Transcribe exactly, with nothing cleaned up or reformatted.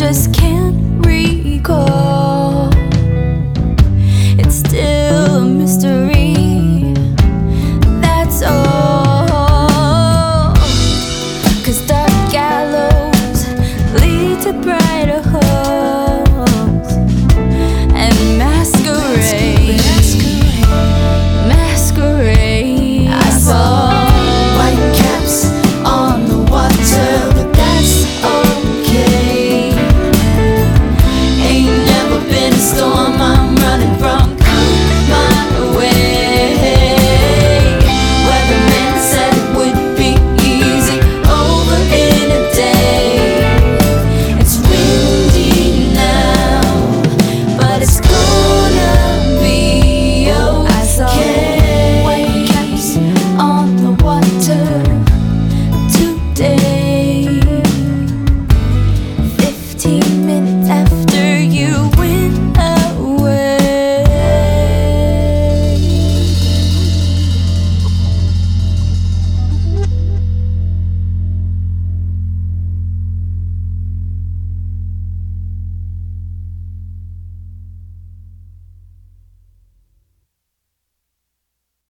just can't recall. It's still a mystery, that's all. 'Cause dark gallows lead to brighter hopes, and masquerade, masquerade. I saw white caps on the water, but that's okay. Ain't never been a storm I'm running from. Come my way. Weatherman said it would be easy, over in a day. It's windy now, but it's gonna be okay. I saw white caps on the water today. Fifteen minutes after you